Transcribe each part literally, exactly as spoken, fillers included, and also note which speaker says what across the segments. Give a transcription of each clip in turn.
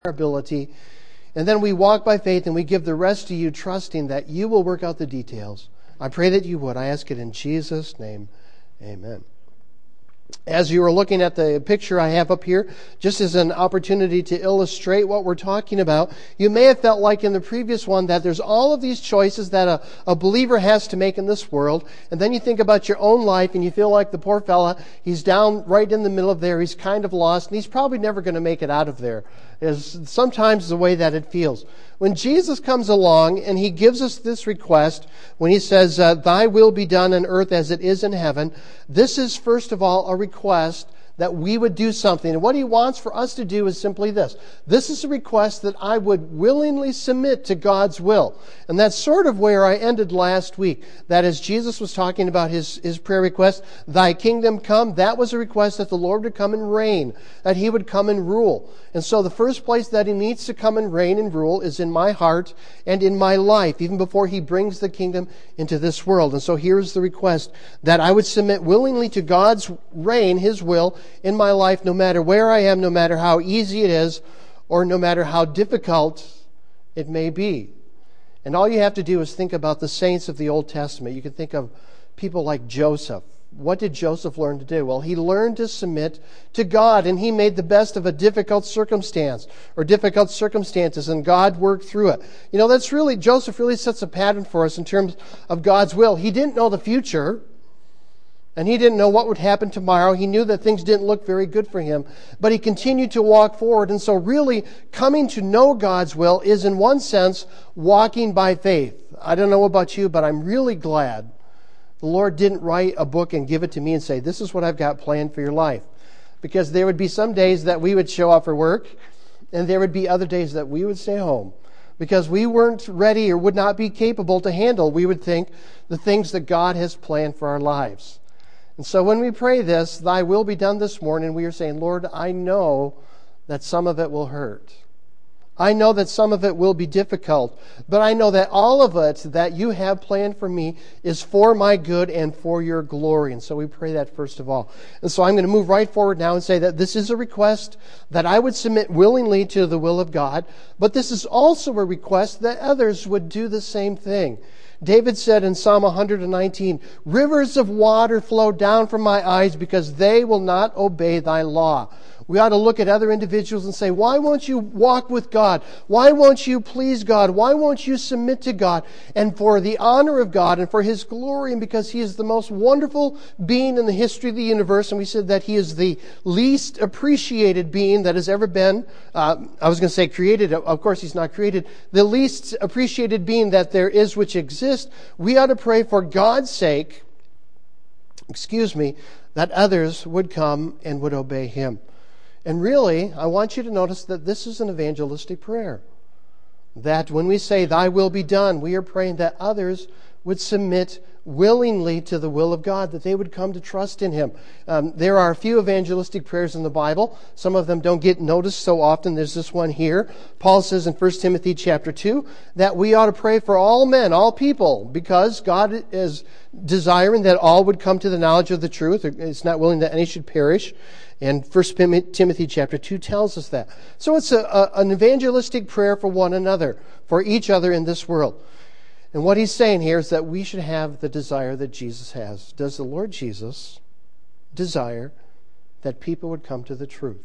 Speaker 1: our ability. And then we walk by faith and we give the rest to you, trusting that you will work out the details. I pray that you would. I ask it in Jesus' name. Amen. As you are looking at the picture I have up here, just as an opportunity to illustrate what we're talking about, you may have felt like in the previous one that there's all of these choices that a, a believer has to make in this world, and then you think about your own life and you feel like the poor fella, he's down right in the middle of there, he's kind of lost, and he's probably never going to make it out of there. Is sometimes the way that it feels. When Jesus comes along and he gives us this request, when he says, uh, thy will be done on earth as it is in heaven, this is first of all a request that we would do something. And what he wants for us to do is simply this. This is a request that I would willingly submit to God's will. And that's sort of where I ended last week. That as Jesus was talking about his, his prayer request, thy kingdom come, that was a request that the Lord would come and reign, that he would come and rule. And so the first place that he needs to come and reign and rule is in my heart and in my life, even before he brings the kingdom into this world. And so here's the request, that I would submit willingly to God's reign, his will, in my life, no matter where I am, no matter how easy it is, or no matter how difficult it may be. And all you have to do is think about the saints of the Old Testament. You can think of people like Joseph. What did Joseph learn to do? Well, he learned to submit to God, and he made the best of a difficult circumstance, or difficult circumstances, and God worked through it. You know, that's really, Joseph really sets a pattern for us in terms of God's will. He didn't know the future, and he didn't know what would happen tomorrow. He knew that things didn't look very good for him, but he continued to walk forward. And so really, coming to know God's will is, in one sense, walking by faith. I don't know about you, but I'm really glad the Lord didn't write a book and give it to me and say, this is what I've got planned for your life. Because there would be some days that we would show up for work, and there would be other days that we would stay home. Because we weren't ready or would not be capable to handle, we would think, the things that God has planned for our lives. And so when we pray this, thy will be done this morning, we are saying, Lord, I know that some of it will hurt. I know that some of it will be difficult. But I know that all of it that you have planned for me is for my good and for your glory. And so we pray that first of all. And so I'm going to move right forward now and say that this is a request that I would submit willingly to the will of God. But this is also a request that others would do the same thing. David said in Psalm one hundred nineteen, rivers of water flow down from my eyes because they will not obey thy law. We ought to look at other individuals and say, why won't you walk with God? Why won't you please God? Why won't you submit to God? And for the honor of God and for his glory, and because he is the most wonderful being in the history of the universe, and we said that he is the least appreciated being that has ever been, uh, I was going to say created, of course he's not created, the least appreciated being that there is which exists, we ought to pray for God's sake, excuse me, that others would come and would obey him. And really, I want you to notice that this is an evangelistic prayer. That when we say, thy will be done, we are praying that others would submit willingly to the will of God, that they would come to trust in him. Um, there are a few evangelistic prayers in the Bible. Some of them don't get noticed so often. There's this one here. Paul says in First Timothy chapter two that we ought to pray for all men, all people, because God is desiring that all would come to the knowledge of the truth. It's not willing that any should perish. And First Timothy chapter two tells us that. So it's a, a, an evangelistic prayer for one another, for each other in this world. And what he's saying here is that we should have the desire that Jesus has. Does the Lord Jesus desire that people would come to the truth?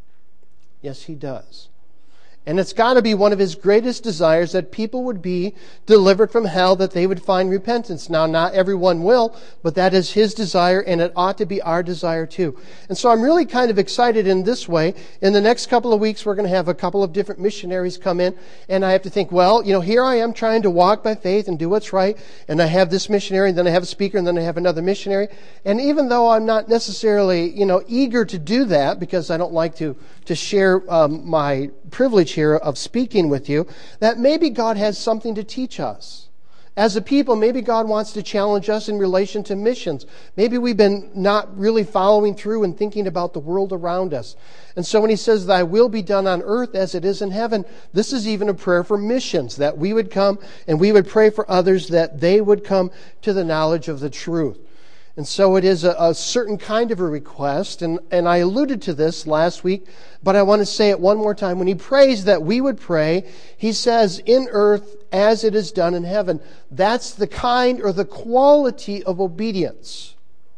Speaker 1: Yes, he does. And it's got to be one of his greatest desires that people would be delivered from hell, that they would find repentance. Now, not everyone will, but that is his desire, and it ought to be our desire too. And so I'm really kind of excited in this way. In the next couple of weeks, we're going to have a couple of different missionaries come in, and I have to think, well, you know, here I am trying to walk by faith and do what's right, and I have this missionary, and then I have a speaker, and then I have another missionary. And even though I'm not necessarily, you know, eager to do that, because I don't like to, to share um, my privilege here of speaking with you, that maybe God has something to teach us. As a people, maybe God wants to challenge us in relation to missions. Maybe we've been not really following through and thinking about the world around us. And so when he says, thy will be done on earth as it is in heaven, this is even a prayer for missions, that we would come and we would pray for others that they would come to the knowledge of the truth. And so it is a, a certain kind of a request, and, and I alluded to this last week, but I want to say it one more time. When he prays that we would pray, he says, in earth as it is done in heaven. That's the kind or the quality of obedience.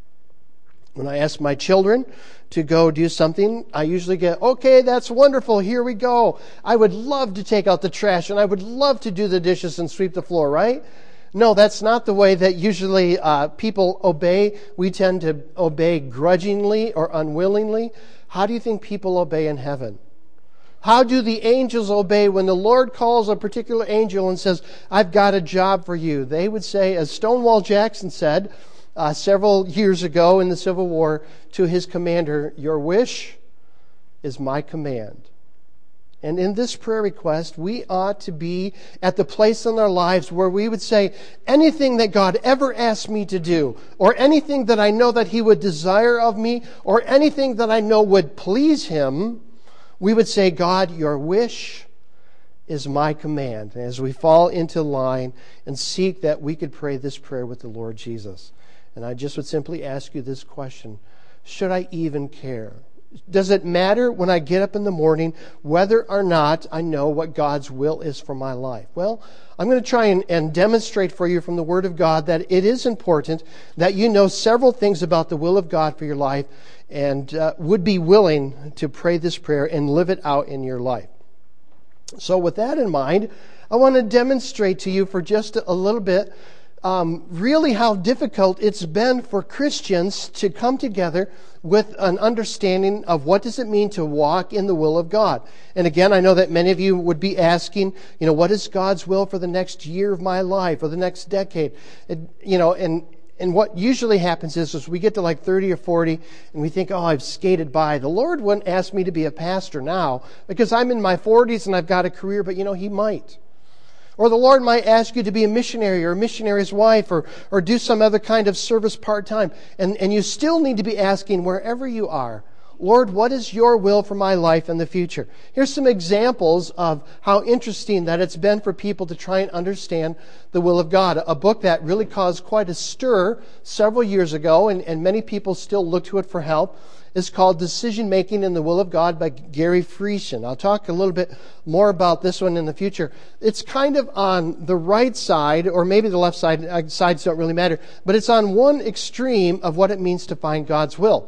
Speaker 1: When I ask my children to go do something, I usually get, okay, that's wonderful, here we go. I would love to take out the trash, and I would love to do the dishes and sweep the floor, right? No, that's not the way that usually uh, people obey. We tend to obey grudgingly or unwillingly. How do you think people obey in heaven? How do the angels obey when the Lord calls a particular angel and says, I've got a job for you? They would say, as Stonewall Jackson said uh, several years ago in the Civil War to his commander, your wish is my command. And in this prayer request, we ought to be at the place in our lives where we would say, anything that God ever asked me to do, or anything that I know that He would desire of me, or anything that I know would please Him, we would say, God, your wish is my command. As we fall into line and seek that we could pray this prayer with the Lord Jesus. And I just would simply ask you this question: should I even care? Does it matter when I get up in the morning whether or not I know what God's will is for my life? Well, I'm going to try and, and demonstrate for you from the Word of God that it is important that you know several things about the will of God for your life and uh, would be willing to pray this prayer and live it out in your life. So with that in mind, I want to demonstrate to you for just a little bit Um, really how difficult it's been for Christians to come together with an understanding of what does it mean to walk in the will of God. And again, I know that many of you would be asking, you know, what is God's will for the next year of my life or the next decade? It, you know, and and what usually happens is, is we get to like thirty or forty and we think, oh, I've skated by. The Lord wouldn't ask me to be a pastor now because I'm in my forties and I've got a career, but you know, He might. Or the Lord might ask you to be a missionary or a missionary's wife or, or do some other kind of service part-time. And, and you still need to be asking wherever you are, Lord, what is your will for my life in the future? Here's some examples of how interesting that it's been for people to try and understand the will of God. A book that really caused quite a stir several years ago, and, and many people still look to it for help, is called Decision Making in the Will of God by Gary Friesen. I'll talk a little bit more about this one in the future. It's kind of on the right side, or maybe the left side. Sides don't really matter. But it's on one extreme of what it means to find God's will.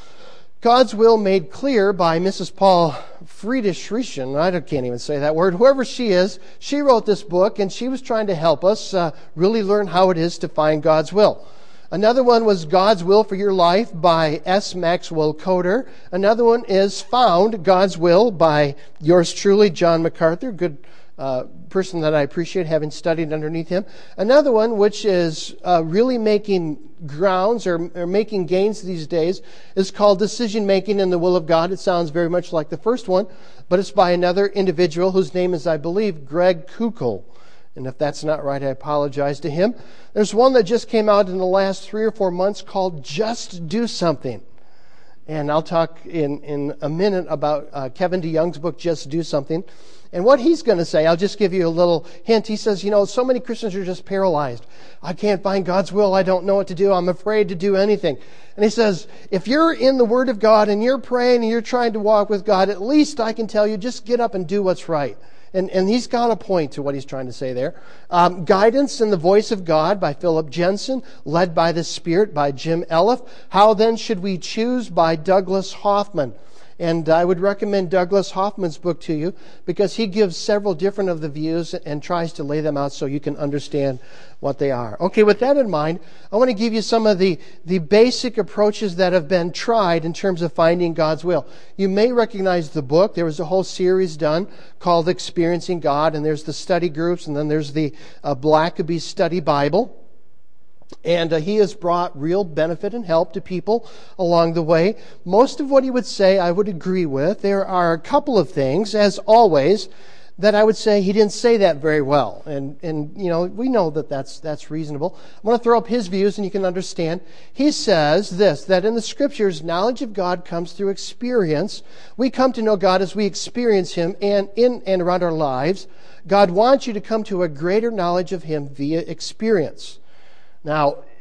Speaker 1: God's will made clear by Missus Paul Friesen. I can't even say that word. Whoever she is, she wrote this book, and she was trying to help us uh, really learn how it is to find God's will. Another one was God's Will for Your Life by S. Maxwell Coder. Another one is Found, God's Will by yours truly, John MacArthur. Good uh, person that I appreciate having studied underneath him. Another one, which is uh, really making grounds or, or making gains these days, is called Decision Making in the Will of God. It sounds very much like the first one, but it's by another individual whose name is, I believe, Greg Koukl. And if that's not right, I apologize to him. There's one that just came out in the last three or four months called Just Do Something. And I'll talk in, in a minute about uh, Kevin DeYoung's book, Just Do Something. And what he's going to say, I'll just give you a little hint. He says, you know, so many Christians are just paralyzed. I can't find God's will. I don't know what to do. I'm afraid to do anything. And he says, if you're in the Word of God and you're praying and you're trying to walk with God, at least I can tell you, just get up and do what's right. And, and he's got a point to what he's trying to say there. Um, Guidance in the Voice of God by Philip Jensen. Led by the Spirit by Jim Elliff. How Then Should We Choose by Douglas Hoffman. And I would recommend Douglas Hoffman's book to you because he gives several different of the views and tries to lay them out so you can understand what they are. Okay, with that in mind, I want to give you some of the, the basic approaches that have been tried in terms of finding God's will. You may recognize the book. There was a whole series done called Experiencing God, and there's the study groups, and then there's the uh, Blackaby Study Bible. And uh, he has brought real benefit and help to people along the way. Most of what he would say I would agree with. There are a couple of things, as always, that I would say he didn't say that very well. And, and you know, we know that that's, that's reasonable. I'm going to throw up his views and you can understand. He says this, that in the Scriptures, knowledge of God comes through experience. We come to know God as we experience Him and in and around our lives. God wants you to come to a greater knowledge of Him via experience. Now,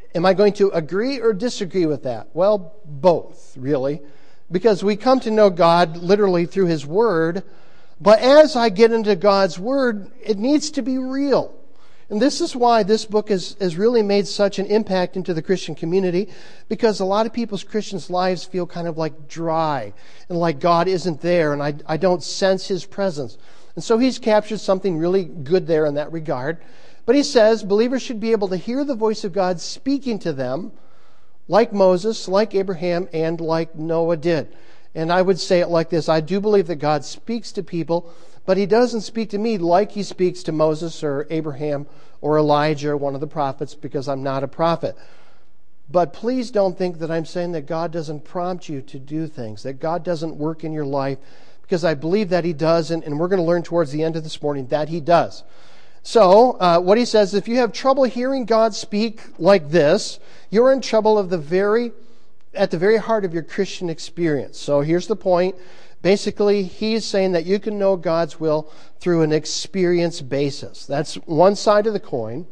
Speaker 1: am I going to agree or disagree with that? Well, both, really, because we come to know God literally through His Word, but as I get into God's Word, it needs to be real. And this is why this book has, has really made such an impact into the Christian community, because a lot of people's Christians' lives feel kind of like dry and like God isn't there and I, I don't sense His presence. And so he's captured something really good there in that regard. But he says believers should be able to hear the voice of God speaking to them like Moses, like Abraham, and like Noah did. And I would say it like this. I do believe that God speaks to people, but He doesn't speak to me like He speaks to Moses or Abraham or Elijah or one of the prophets, because I'm not a prophet. But please don't think that I'm saying that God doesn't prompt you to do things, that God doesn't work in your life, because I believe that He does, and, and we're going to learn towards the end of this morning that He does. So, uh, what he says, if you have trouble hearing God speak like this, you're in trouble of the very, at the very heart of your Christian experience. So here's the point. Basically, he's saying that you can know God's will through an experience basis. That's one side of the coin.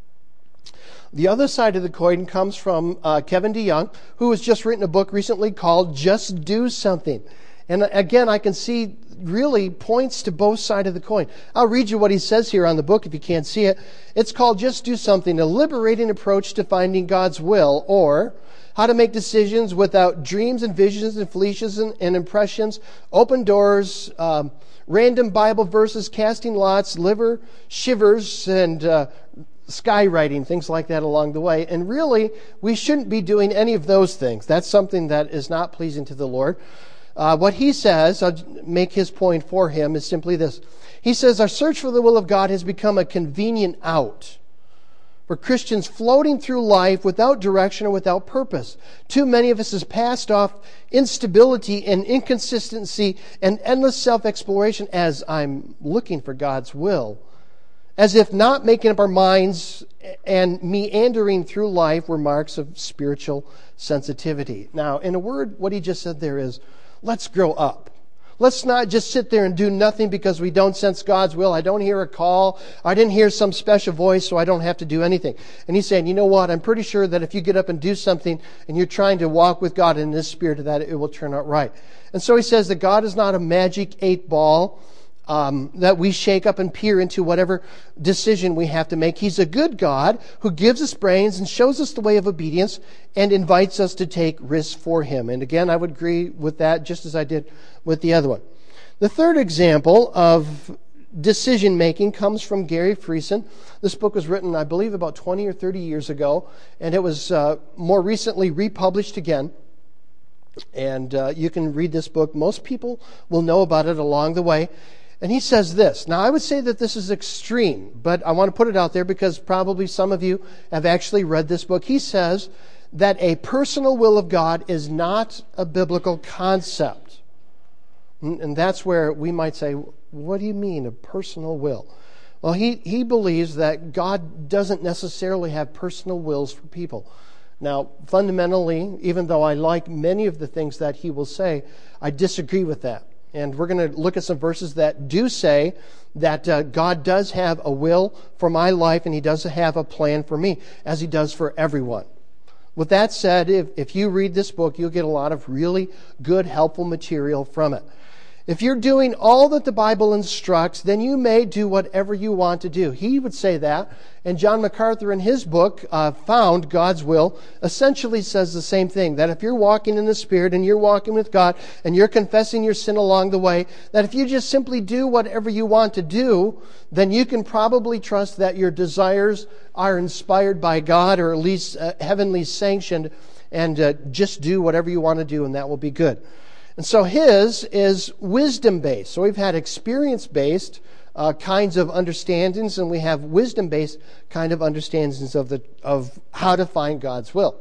Speaker 1: The other side of the coin comes from uh, Kevin DeYoung, who has just written a book recently called Just Do Something. And again, I can see really points to both sides of the coin. I'll read you what he says here on the book if you can't see it. It's called Just Do Something, a liberating approach to finding God's will, or how to make decisions without dreams and visions and fleeces and, and impressions, open doors, um, random Bible verses, casting lots, liver shivers, and uh, skywriting, things like that along the way. And really, we shouldn't be doing any of those things. That's something that is not pleasing to the Lord. Uh, what he says, I'll make his point for him, is simply this. He says, our search for the will of God has become a convenient out for Christians floating through life without direction or without purpose. Too many of us has passed off instability and inconsistency and endless self-exploration as I'm looking for God's will, as if not making up our minds and meandering through life were marks of spiritual sensitivity. Now, in a word, what he just said there is, let's grow up. Let's not just sit there and do nothing because we don't sense God's will. I don't hear a call. I didn't hear some special voice, so I don't have to do anything. And he's saying, you know what? I'm pretty sure that if you get up and do something and you're trying to walk with God in this spirit, that it will turn out right. And so he says that God is not a magic eight ball Um, that we shake up and peer into whatever decision we have to make. He's a good God who gives us brains and shows us the way of obedience and invites us to take risks for Him. And again, I would agree with that just as I did with the other one. The third example of decision making comes from Gary Friesen. This book was written, I believe, about twenty or thirty years ago, and it was uh, more recently republished again. And uh, you can read this book. Most people will know about it along the way. And he says this. Now, I would say that this is extreme, but I want to put it out there because probably some of you have actually read this book. He says that a personal will of God is not a biblical concept. And that's where we might say, what do you mean, a personal will? Well, he, he believes that God doesn't necessarily have personal wills for people. Now, fundamentally, even though I like many of the things that he will say, I disagree with that. And we're going to look at some verses that do say that uh, God does have a will for my life and He does have a plan for me, as He does for everyone. With that said, if, if you read this book, you'll get a lot of really good, helpful material from it. If you're doing all that the Bible instructs, then you may do whatever you want to do. He would say that. And John MacArthur in his book, uh, Found God's Will, essentially says the same thing. That if you're walking in the Spirit and you're walking with God and you're confessing your sin along the way, that if you just simply do whatever you want to do, then you can probably trust that your desires are inspired by God, or at least uh, heavenly sanctioned, and uh, just do whatever you want to do and that will be good. And so his is wisdom-based. So we've had experience-based uh, kinds of understandings, and we have wisdom-based kind of understandings of the of how to find God's will.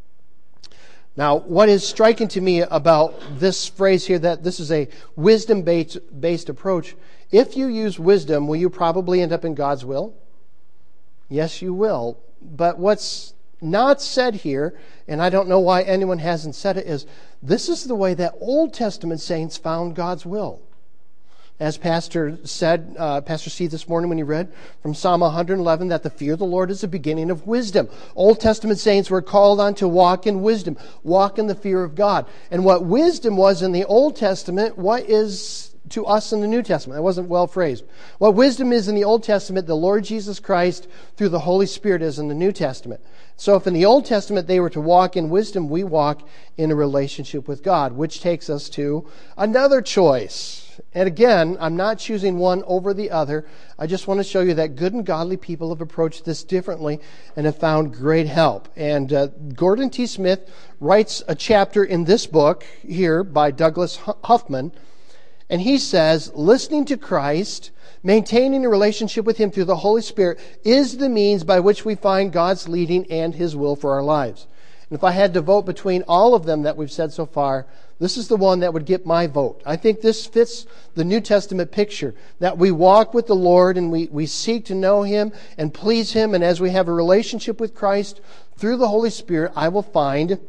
Speaker 1: Now, what is striking to me about this phrase here, that this is a wisdom-based based approach, if you use wisdom, will you probably end up in God's will? Yes, you will. But what's not said here, and I don't know why anyone hasn't said it, is this is the way that Old Testament saints found God's will. As Pastor said, uh, Pastor Steve this morning when he read from Psalm one eleven, that the fear of the Lord is the beginning of wisdom. Old Testament saints were called on to walk in wisdom, walk in the fear of God. And what wisdom was in the Old Testament, what is to us in the New Testament? That wasn't well phrased. What wisdom is in the Old Testament, the Lord Jesus Christ through the Holy Spirit is in the New Testament. So if in the Old Testament they were to walk in wisdom, we walk in a relationship with God, which takes us to another choice. And again, I'm not choosing one over the other. I just want to show you that good and godly people have approached this differently and have found great help. And uh, Gordon T. Smith writes a chapter in this book here by Douglas Huffman, and he says, listening to Christ, maintaining a relationship with Him through the Holy Spirit is the means by which we find God's leading and His will for our lives. And if I had to vote between all of them that we've said so far, this is the one that would get my vote. I think this fits the New Testament picture, that we walk with the Lord and we, we seek to know Him and please Him. And as we have a relationship with Christ through the Holy Spirit, I will find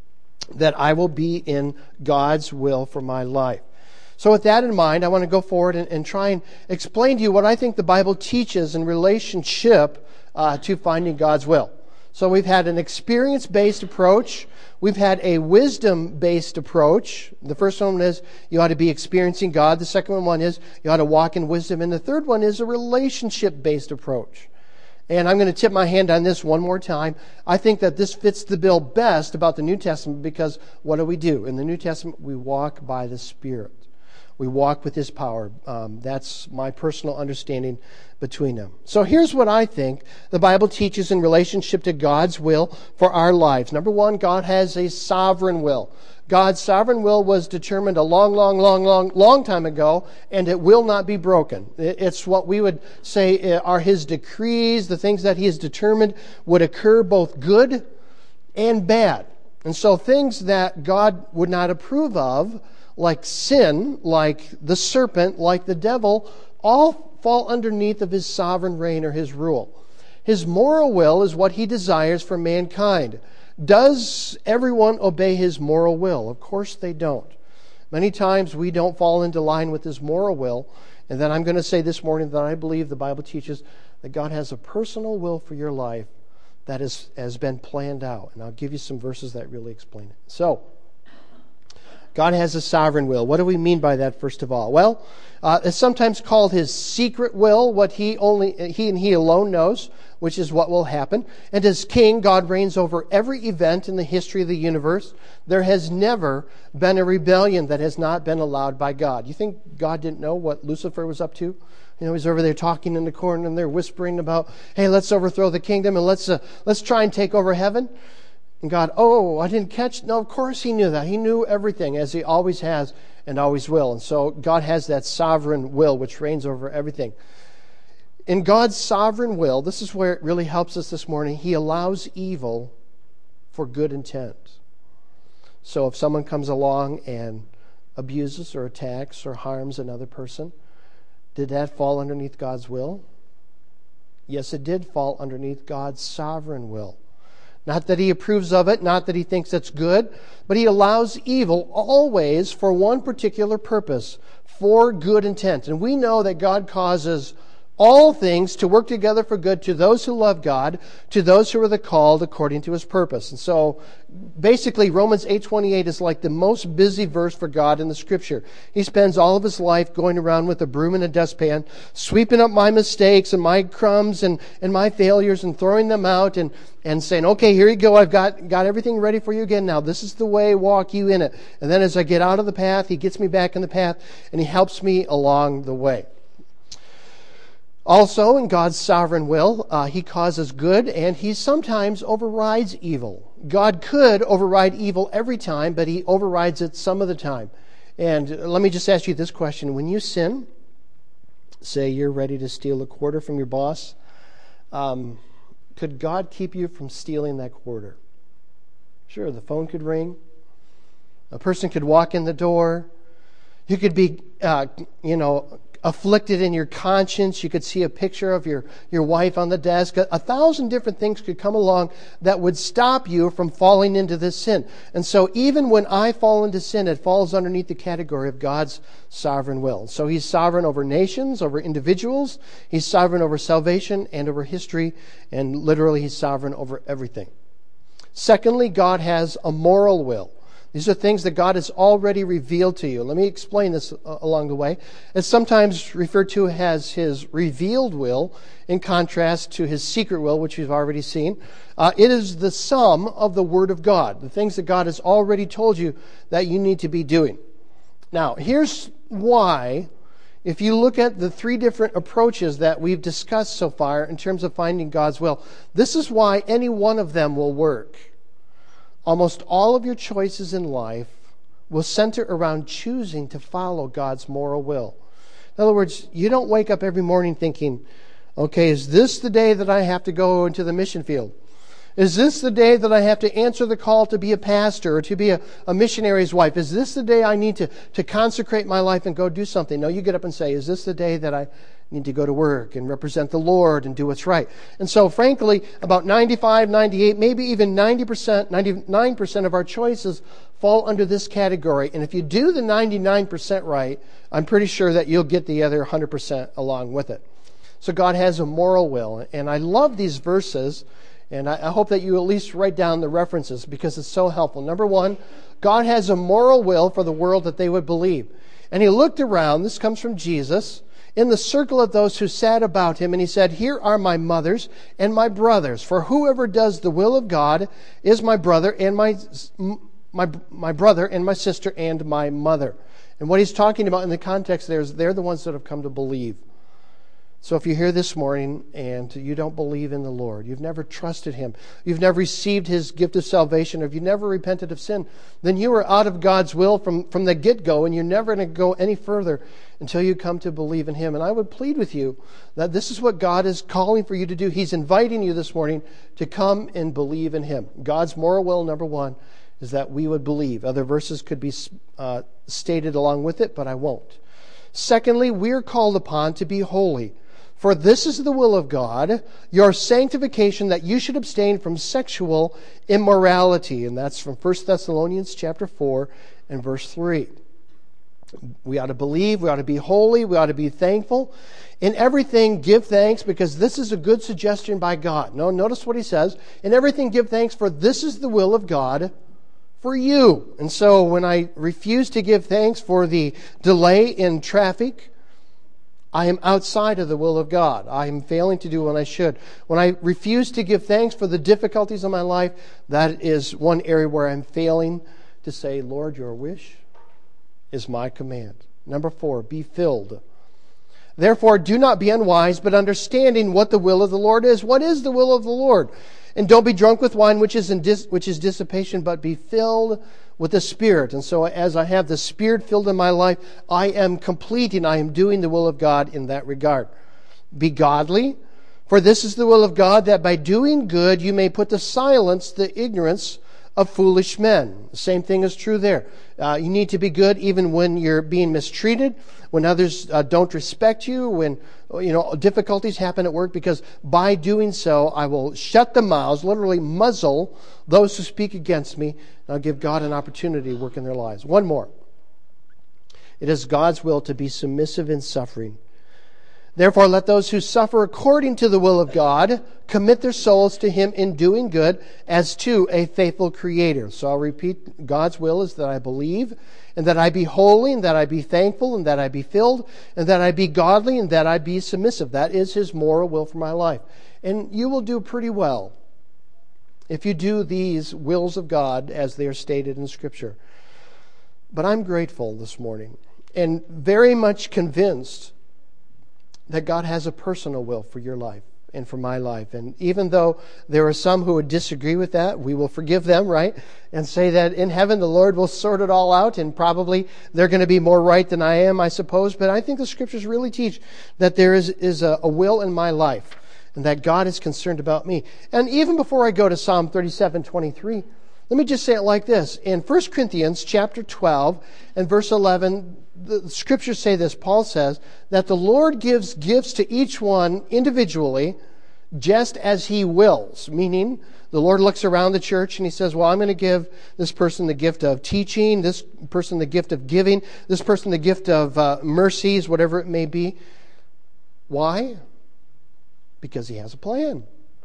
Speaker 1: that I will be in God's will for my life. So with that in mind, I want to go forward and, and try and explain to you what I think the Bible teaches in relationship uh, to finding God's will. So we've had an experience-based approach. We've had a wisdom-based approach. The first one is you ought to be experiencing God. The second one is you ought to walk in wisdom. And the third one is a relationship-based approach. And I'm going to tip my hand on this one more time. I think that this fits the bill best about the New Testament because what do we do? In the New Testament, we walk by the Spirit. We walk with His power. Um, that's my personal understanding between them. So here's what I think the Bible teaches in relationship to God's will for our lives. Number one, God has a sovereign will. God's sovereign will was determined a long, long, long, long, long time ago, and it will not be broken. It's what we would say are His decrees, the things that He has determined would occur both good and bad. And so things that God would not approve of, like sin, like the serpent, like the devil, all fall underneath of His sovereign reign or His rule. His moral will is what He desires for mankind. Does everyone obey His moral will? Of course they don't. Many times we don't fall into line with His moral will. And then I'm going to say this morning that I believe the Bible teaches that God has a personal will for your life that is, has been planned out. And I'll give you some verses that really explain it. So, God has a sovereign will. What do we mean by that, first of all? Well, uh, it's sometimes called His secret will, what He only He and He alone knows, which is what will happen. And as King, God reigns over every event in the history of the universe. There has never been a rebellion that has not been allowed by God. You think God didn't know what Lucifer was up to? You know, he's over there talking in the corner, and they're whispering about, "Hey, let's overthrow the kingdom and let's uh, let's try and take over heaven." And God, oh, I didn't catch. No, of course He knew that. He knew everything, as He always has and always will. And so God has that sovereign will which reigns over everything. In God's sovereign will, this is where it really helps us this morning. He allows evil for good intent. So if someone comes along and abuses or attacks or harms another person, did that fall underneath God's will? Yes, it did fall underneath God's sovereign will. Not that He approves of it, not that He thinks it's good, but He allows evil always for one particular purpose, for good intent. And we know that God causes all things to work together for good to those who love God, to those who are the called according to His purpose. And so basically Romans eight twenty-eight is like the most busy verse for God in the Scripture. He spends all of His life going around with a broom and a dustpan, sweeping up my mistakes and my crumbs and, and my failures and throwing them out and, and saying, okay, here you go, I've got, got everything ready for you again now. This is the way, walk you in it. And then as I get out of the path, He gets me back in the path and He helps me along the way. Also, in God's sovereign will, uh, He causes good and He sometimes overrides evil. God could override evil every time, but He overrides it some of the time. And let me just ask you this question. When you sin, say you're ready to steal a quarter from your boss, um, could God keep you from stealing that quarter? Sure, the phone could ring. A person could walk in the door. You could be, uh, you know, afflicted in your conscience. You could see a picture of your, your wife on the desk. A, a thousand different things could come along that would stop you from falling into this sin. And so even when I fall into sin, it falls underneath the category of God's sovereign will. So He's sovereign over nations, over individuals. He's sovereign over salvation and over history. And literally, He's sovereign over everything. Secondly, God has a moral will. These are things that God has already revealed to you. Let me explain this along the way. It's sometimes referred to as His revealed will in contrast to His secret will, which we've already seen. Uh, it is the sum of the Word of God, the things that God has already told you that you need to be doing. Now, here's why, if you look at the three different approaches that we've discussed so far in terms of finding God's will, this is why any one of them will work. Almost all of your choices in life will center around choosing to follow God's moral will. In other words, you don't wake up every morning thinking, okay, is this the day that I have to go into the mission field? Is this the day that I have to answer the call to be a pastor or to be a, a missionary's wife? Is this the day I need to, to consecrate my life and go do something? No, you get up and say, is this the day that I need to go to work and represent the Lord and do what's right? And so, frankly, about ninety-five, ninety-eight, maybe even ninety percent, ninety-nine percent of our choices fall under this category. And if you do the ninety-nine percent right, I'm pretty sure that you'll get the other one hundred percent along with it. So God has a moral will. And I love these verses. And I hope that you at least write down the references because it's so helpful. Number one, God has a moral will for the world that they would believe. And He looked around, this comes from Jesus, in the circle of those who sat about Him, and He said, here are my mothers and my brothers. For whoever does the will of God is my brother and my, my, my brother and my sister and my mother. And what He's talking about in the context there is they're the ones that have come to believe. So if you're here this morning and you don't believe in the Lord, you've never trusted Him, you've never received His gift of salvation, or if you've never repented of sin, then you are out of God's will from, from the get-go, and you're never going to go any further until you come to believe in Him. And I would plead with you that this is what God is calling for you to do. He's inviting you this morning to come and believe in Him. God's moral will, number one, is that we would believe. Other verses could be uh, stated along with it, but I won't. Secondly, we're called upon to be holy. For this is the will of God, your sanctification, that you should abstain from sexual immorality. And that's from First Thessalonians chapter four and verse three. We ought to believe, we ought to be holy, we ought to be thankful. In everything, give thanks, because this is a good suggestion by God. No, notice what He says. In everything, give thanks, for this is the will of God for you. And so when I refuse to give thanks for the delay in traffic, I am outside of the will of God. I am failing to do what I should. When I refuse to give thanks for the difficulties of my life, that is one area where I'm failing to say, Lord, your wish is my command. Number four, be filled. Therefore, do not be unwise, but understanding what the will of the Lord is. What is the will of the Lord? And don't be drunk with wine, which is in dis- which is dissipation, but be filled with the Spirit. And so as I have the Spirit filled in my life, I am completing, I am doing the will of God in that regard. Be godly, for this is the will of God, that by doing good you may put to silence the ignorance of foolish men. The same thing is true there. Uh, you need to be good even when you're being mistreated, when others uh, don't respect you, when you know difficulties happen at work, because by doing so I will shut the mouths, literally muzzle those who speak against me, and I'll give God an opportunity to work in their lives. One more. It is God's will to be submissive in suffering. Therefore, let those who suffer according to the will of God commit their souls to Him in doing good, as to a faithful Creator. So I'll repeat, God's will is that I believe, and that I be holy, and that I be thankful, and that I be filled, and that I be godly, and that I be submissive. That is His moral will for my life. And you will do pretty well if you do these wills of God as they are stated in Scripture. But I'm grateful this morning, and very much convinced that God has a personal will for your life and for my life. And even though there are some who would disagree with that, we will forgive them, right? And say that in heaven the Lord will sort it all out, and probably they're going to be more right than I am, I suppose. But I think the Scriptures really teach that there is, is a, a will in my life, and that God is concerned about me. And even before I go to Psalm thirty-seven twenty-three, Let me just say it like this. In First Corinthians chapter twelve and verse eleven, the scriptures say this. Paul says that the Lord gives gifts to each one individually just as he wills. Meaning, the Lord looks around the church and he says, well, I'm going to give this person the gift of teaching, this person the gift of giving, this person the gift of uh, mercies, whatever it may be. Why? Because he has a plan.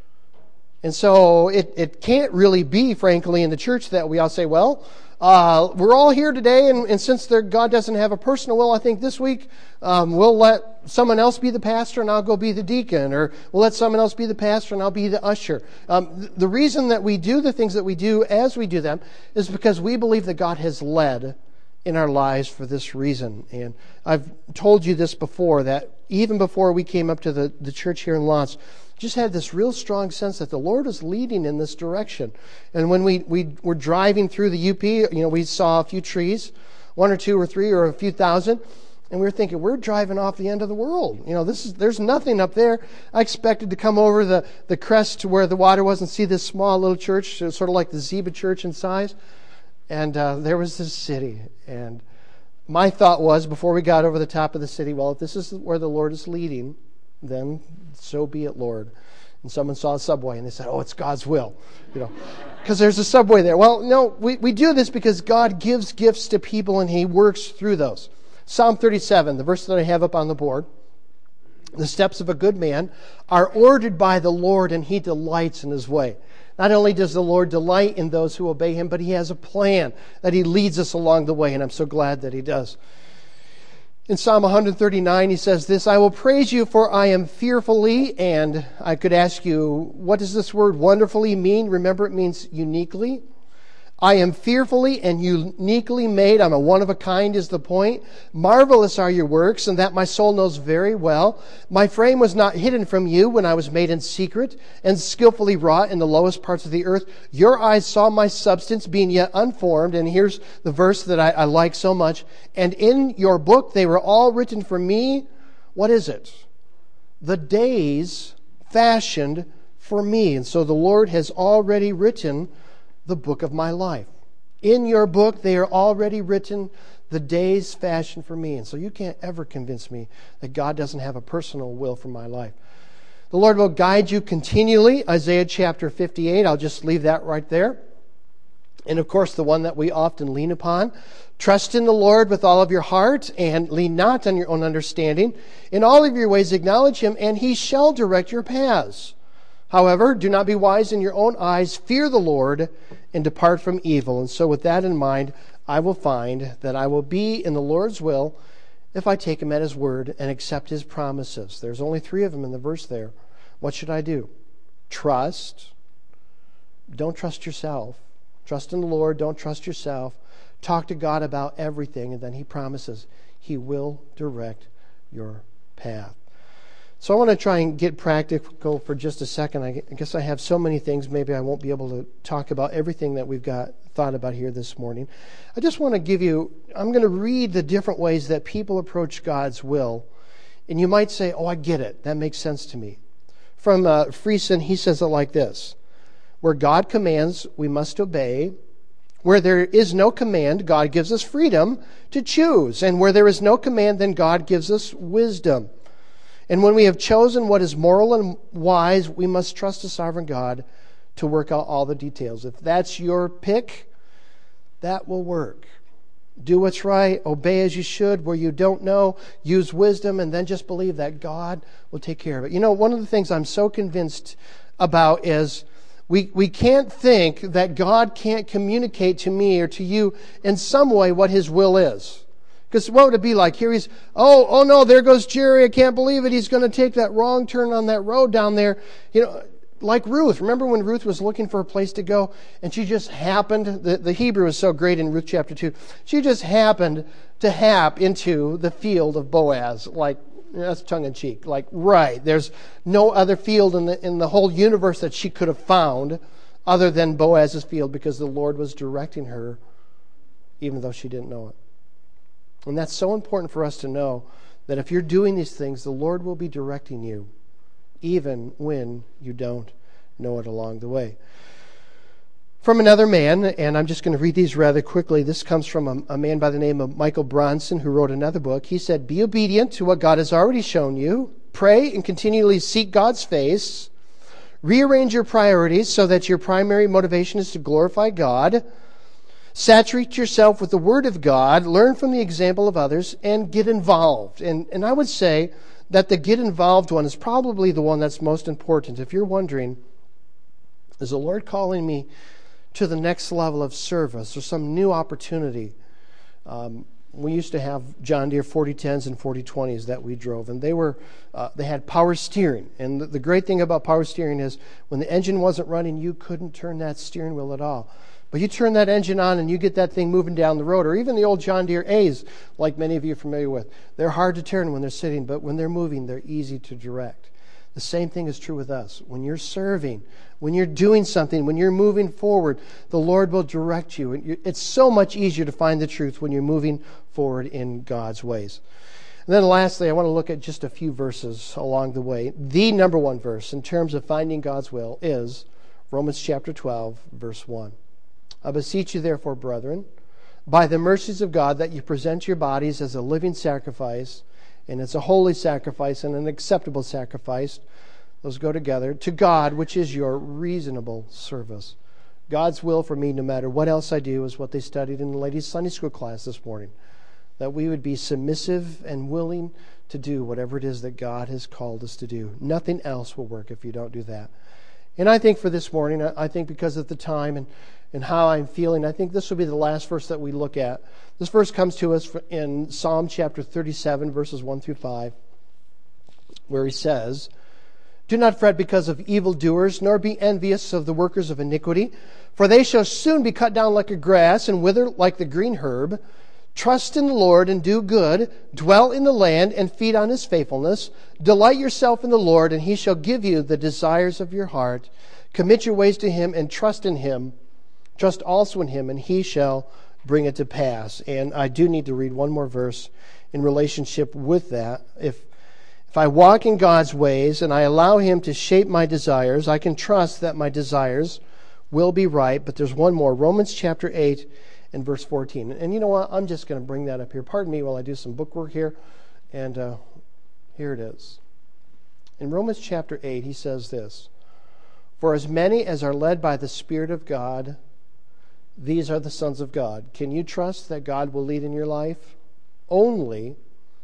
Speaker 1: And so it, it can't really be, frankly, in the church that we all say, well, uh, we're all here today, and, and since there, God doesn't have a personal will, I think this week um, we'll let someone else be the pastor and I'll go be the deacon, or we'll let someone else be the pastor and I'll be the usher. Um, th- the reason that we do the things that we do as we do them is because we believe that God has led in our lives for this reason. And I've told you this before, that even before we came up to the, the church here in Lance, just had this real strong sense that the Lord is leading in this direction. And when we, we were driving through the U P, you know, we saw a few trees, one or two or three or a few thousand, and we were thinking, we're driving off the end of the world. You know, this is there's nothing up there. I expected to come over the, the crest to where the water was and see this small little church, sort of like the Ziba church in size. And uh, there was this city. And my thought was, before we got over the top of the city, well, if this is where the Lord is leading, then so be it, Lord. And someone saw a subway and they said, oh, it's God's will, you know, because there's a subway there. Well, no, we, we do this because God gives gifts to people and he works through those. Psalm thirty-seven, the verse that I have up on the board. The steps of a good man are ordered by the Lord, and he delights in his way. Not only does the Lord delight in those who obey him, but he has a plan that he leads us along the way, and I'm so glad that he does. In Psalm one thirty-nine, he says this, I will praise you, for I am fearfully, and I could ask you, what does this word wonderfully mean? Remember, it means uniquely. I am fearfully and uniquely made. I'm a one of a kind is the point. Marvelous are your works, and that my soul knows very well. My frame was not hidden from you when I was made in secret and skillfully wrought in the lowest parts of the earth. Your eyes saw my substance being yet unformed. And here's the verse that I, I like so much. And in your book they were all written for me. What is it? The days fashioned for me. And so the Lord has already written the book of my life. In your book, they are already written, the days fashioned for me. And so you can't ever convince me that God doesn't have a personal will for my life. The Lord will guide you continually. Isaiah chapter fifty-eight, I'll just leave that right there. And of course, the one that we often lean upon. Trust in the Lord with all of your heart, and lean not on your own understanding. In all of your ways acknowledge him, and he shall direct your paths. However, do not be wise in your own eyes. Fear the Lord and depart from evil. And so with that in mind, I will find that I will be in the Lord's will if I take him at his word and accept his promises. There's only three of them in the verse there. What should I do? Trust. Don't trust yourself. Trust in the Lord. Don't trust yourself. Talk to God about everything, and then he promises he will direct your path. So I want to try and get practical for just a second. I guess I have so many things, maybe I won't be able to talk about everything that we've got thought about here this morning. I just want to give you, I'm going to read the different ways that people approach God's will. And you might say, oh, I get it. That makes sense to me. From uh, Friesen, he says it like this. Where God commands, we must obey. Where there is no command, God gives us freedom to choose. And where there is no command, then God gives us wisdom. And when we have chosen what is moral and wise, we must trust the sovereign God to work out all the details. If that's your pick, that will work. Do what's right, obey as you should. Where you don't know, use wisdom, and then just believe that God will take care of it. You know, one of the things I'm so convinced about is we, we can't think that God can't communicate to me or to you in some way what his will is. Because what would it be like? Here he's, oh, oh no, there goes Jerry. I can't believe it. He's going to take that wrong turn on that road down there. You know, like Ruth. Remember when Ruth was looking for a place to go and she just happened, the, the Hebrew is so great in Ruth chapter two, she just happened to hap into the field of Boaz. Like, that's tongue in cheek. Like, right. There's no other field in the, in the whole universe that she could have found other than Boaz's field, because the Lord was directing her even though she didn't know it. And that's so important for us to know, that if you're doing these things, the Lord will be directing you, even when you don't know it along the way. from another man, and I'm just going to read these rather quickly. This comes from a, a man by the name of Michael Bronson, who wrote another book. He said, "Be obedient to what God has already shown you. Pray and continually seek God's face. Rearrange your priorities so that your primary motivation is to glorify God. Saturate yourself with the Word of God. Learn from the example of others and get involved." And, and I would say that the get involved one is probably the one that's most important. If you're wondering, is the Lord calling me to the next level of service or some new opportunity? Um, we used to have John Deere forty tens and forty twenties that we drove, and they were uh, they had power steering. And the, the great thing about power steering is when the engine wasn't running, you couldn't turn that steering wheel at all. But you turn that engine on and you get that thing moving down the road. Or even the old John Deere A's, like many of you are familiar with. They're hard to turn when they're sitting, but when they're moving, they're easy to direct. The same thing is true with us. When you're serving, when you're doing something, when you're moving forward, the Lord will direct you. And it's so much easier to find the truth when you're moving forward in God's ways. And then lastly, I want to look at just a few verses along the way. The number one verse in terms of finding God's will is Romans chapter twelve, verse one. "I beseech you therefore, brethren, by the mercies of God, that you present your bodies as a living sacrifice, and it's a holy sacrifice and an acceptable sacrifice." Those go together. "To God, which is your reasonable service." God's will for me, no matter what else I do, is what they studied in the ladies' Sunday school class this morning. That we would be submissive and willing to do whatever it is that God has called us to do. Nothing else will work if you don't do that. And I think for this morning, I think because of the time and, and how I'm feeling, I think this will be the last verse that we look at. This verse comes to us in Psalm chapter thirty-seven, verses one through five, where he says, "Do not fret because of evildoers, nor be envious of the workers of iniquity, for they shall soon be cut down like a grass and wither like the green herb. Trust in the Lord and do good. Dwell in the land and feed on his faithfulness. Delight yourself in the Lord, and he shall give you the desires of your heart. Commit your ways to him and trust in him. Trust also in him, and he shall bring it to pass." And I do need to read one more verse in relationship with that. If If I walk in God's ways and I allow him to shape my desires, I can trust that my desires will be right. But there's one more, Romans chapter eight and verse fourteen. And you know what? I'm just going to bring that up here. Pardon me while I do some bookwork here. And uh, here it is. In Romans chapter eight, he says this, "For as many as are led by the Spirit of God, these are the sons of God." Can you trust that God will lead in your life? Only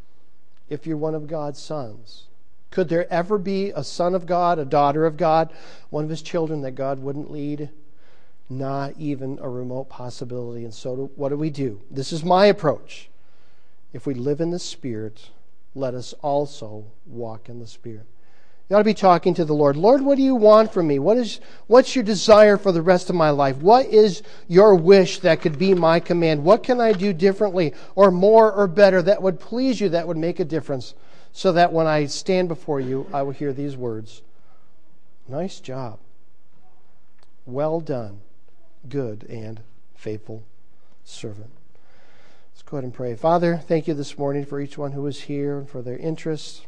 Speaker 1: if you're one of God's sons. Could there ever be a son of God, a daughter of God, one of his children that God wouldn't lead? Not even a remote possibility. And so do, what do we do? This is my approach. If we live in the Spirit, let us also walk in the Spirit. You ought to be talking to the Lord. Lord, what do you want from me? What is, what's your desire for the rest of my life? What is your wish that could be my command? What can I do differently or more or better that would please you, that would make a difference, so that when I stand before you, I will hear these words, "Nice job. Well done, good and faithful servant." Let's go ahead and pray. Father, thank you this morning for each one who is here and for their interest,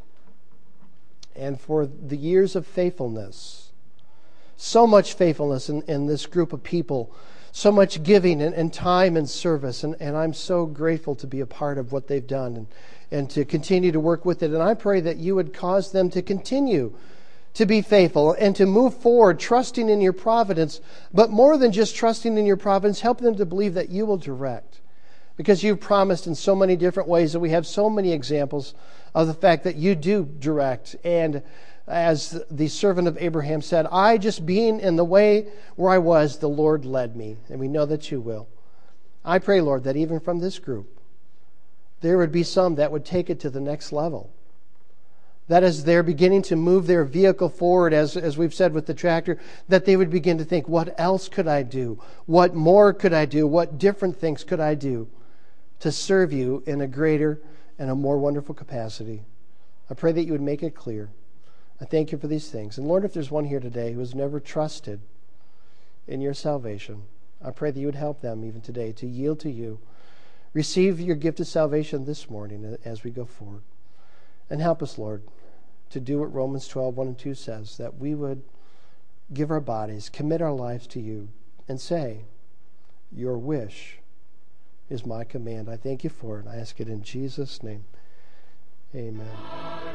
Speaker 1: and for the years of faithfulness. So much faithfulness in, in this group of people. So much giving and, and time and service. And, and I'm so grateful to be a part of what they've done and, and to continue to work with it. And I pray that you would cause them to continue to be faithful and to move forward, trusting in your providence. But more than just trusting in your providence, help them to believe that you will direct. Because you've promised in so many different ways that we have so many examples of the fact that you do direct. And as the servant of Abraham said, I just being in the way where I was, the Lord led me. And we know that you will. I pray, Lord, that even from this group, there would be some that would take it to the next level. That as they're beginning to move their vehicle forward, as, as we've said with the tractor, that they would begin to think, what else could I do? What more could I do? What different things could I do to serve you in a greater and a more wonderful capacity? I pray that you would make it clear. I thank you for these things. And Lord, if there's one here today who has never trusted in your salvation, I pray that you would help them even today to yield to you. Receive your gift of salvation this morning as we go forward. And help us, Lord, to do what Romans twelve, one and two says, that we would give our bodies, commit our lives to you, and say, your wish is my command. I thank you for it. I ask it in Jesus' name. Amen.